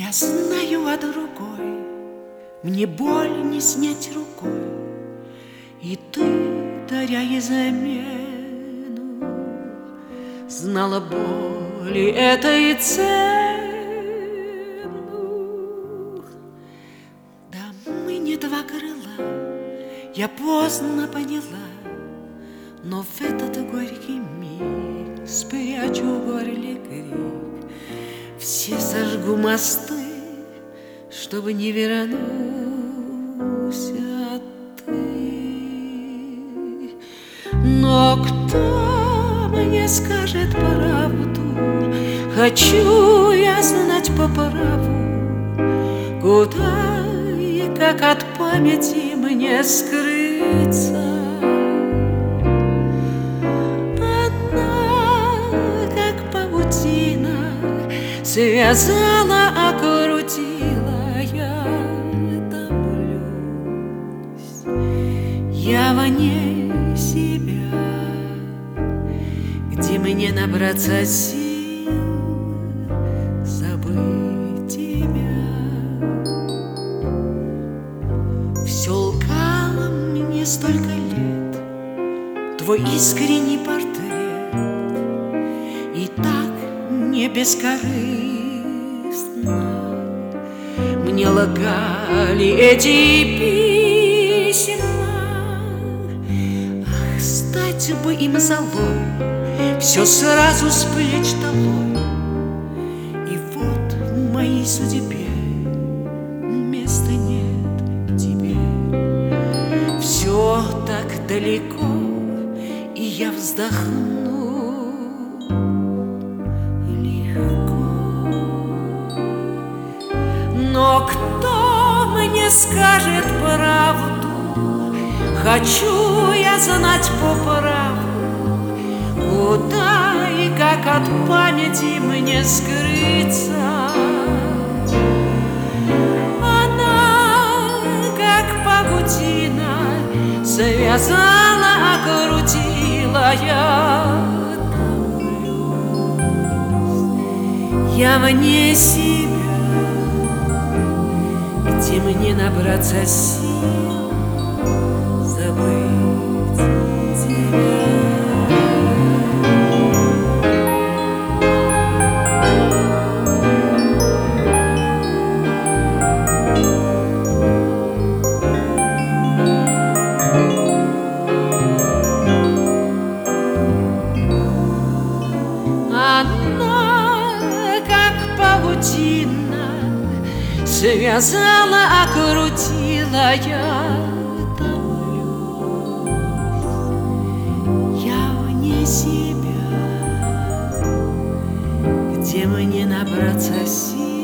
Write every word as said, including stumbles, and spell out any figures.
Я знаю, а другой мне боль не снять рукой, и ты, даря ей замену, знала боли этой цену. Да мы не два крыла, я поздно поняла, но в этот горький миг спрячу в горле крик. Все сожгу мосты, чтобы не вернулся ты. Но кто мне скажет правду? Хочу я знать по праву, куда и как от памяти мне скрыться. Связала, окрутила, я томлюсь, я вне себя, где мне набраться сил забыть тебя. Все лгало мне столько лет, твой искренний портрет, и так не бескорыстно мне лгали эти письма. Ах, стать бы им золой, все сразу с плеч долой. И вот в моей судьбе места нет тебе. Все так далеко, и я вздохну. Но кто мне скажет правду? Хочу я знать по праву, куда и как от памяти мне скрыться. Она, как паутина, связала, окрутила, я томлюсь, я вне себя, где мне набраться сил забыть тебя. Она, как паутина, связала, окрутила, я томлюсь, я вне себя, где мне набраться сил